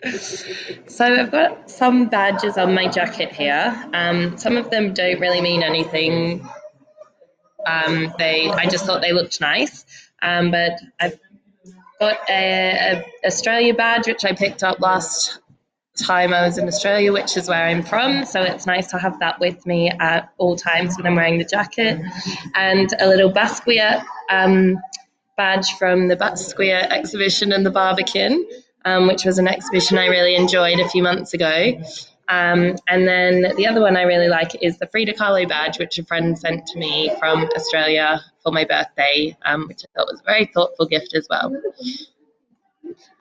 So I've got some badges on my jacket here. Some of them don't really mean anything. I just thought they looked nice. But I've got a Australia badge which I picked up last time I was in Australia, which is where I'm from. So it's nice to have that with me at all times when I'm wearing the jacket. And a little Basquiat badge from the Basquiat exhibition in the Barbican, which was an exhibition I really enjoyed a few months ago. And then the other one I really like is the Frida Kahlo badge, which a friend sent to me from Australia for my birthday, which I thought was a very thoughtful gift as well.